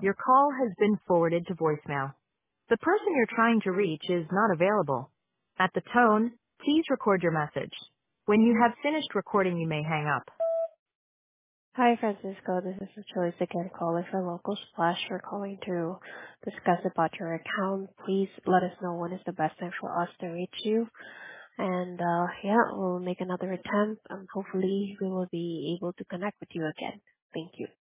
Your call has been forwarded to voicemail. The person you're trying to reach is not available. At the tone, please record your message. When you have finished recording, you may hang up. Hi, Francisco. This is Joyce again, calling from Local Splash. We're calling to discuss about your account. Please let us know when is the best time for us to reach you. And yeah, we'll make another attempt. Hopefully, we will be able to connect with you again. Thank you.